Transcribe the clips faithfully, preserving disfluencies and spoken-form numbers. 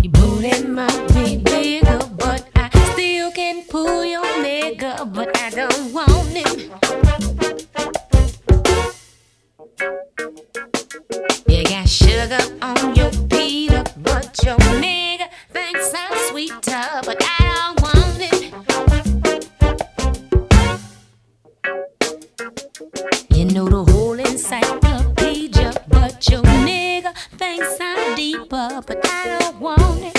booty might be bigger, but I still can pull your nigga, but I don't want it. You got sugar on your pita, but your nigga thinks I'm sweeter, but I don't want it. You know the whole encyclopedia, but your nigga thinks I'm deeper, but I don't want it.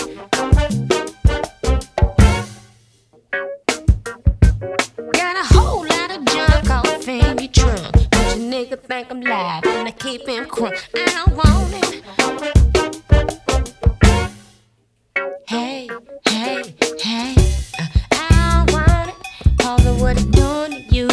Got a whole lot of junk off in your trunk, but your nigga think I'm live and I keep him crunk. I don't want it. Hey, hey, hey, uh, I don't want it. All of what it's doing to you,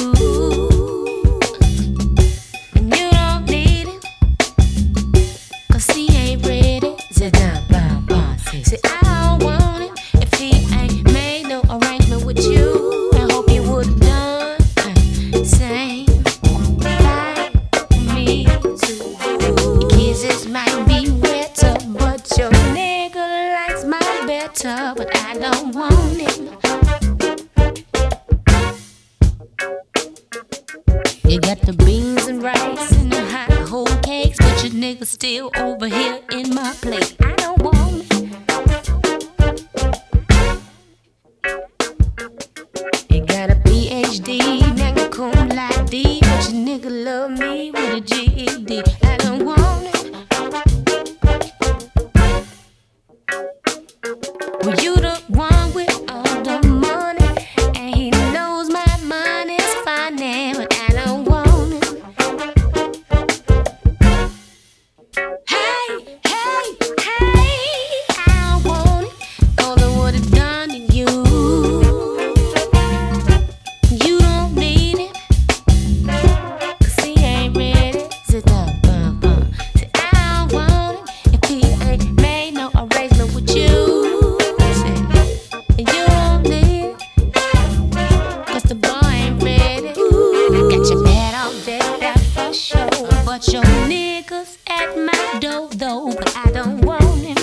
and you don't need it, 'cause he ain't ready. Sit down, bum, bum, see. See, I don't want it if he ain't made no arrangement with you. I hope he would've done the same like me too. Your kisses might be wetter, but your nigga likes mine better, but I don't want it. You got the beans and rice and the hot whole cakes, but your nigga still over here in my plate. I don't want it. You got a P H D, magna cum laude, but your nigga love me with a G E D. I don't want it. Well, you the one with all the money, and he knows my money's funny, but I don't want it. Hey, hey, hey, I don't want it. All of what it's done to you, you don't need it, 'cause he ain't ready. Sit down, bum, bum. See, I don't want it if he ain't made no arrangement with you. And you don't need it, 'cause the boy ain't ready. I got your head on deck, that for sure, but your niggas at my door though, but I don't want him.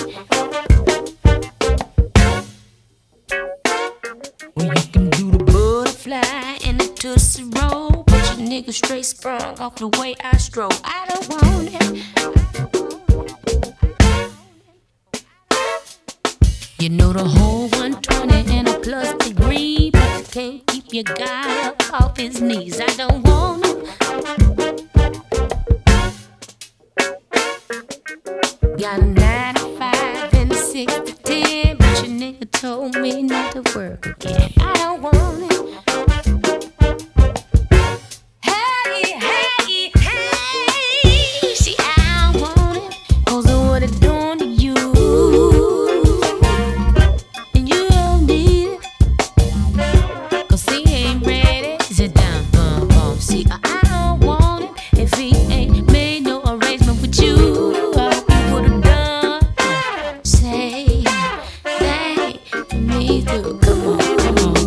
Well, you can do the butterfly and the tootsie roll, but your nigga straight sprung off the way I stroll. I don't want him. You know the whole one twenty and a plus degree, but you can't keep your guy up off his knees. I don't want him. Got a nine to five and a six to ten, but your nigga told me not to work again. I don't want him. Hey, hey, hey, see, I don't want him, 'cause of what it's doing to you. See, I don't want him if he ain't made no arrangement with you. I hope he would've done. Say, thank me too. Come on.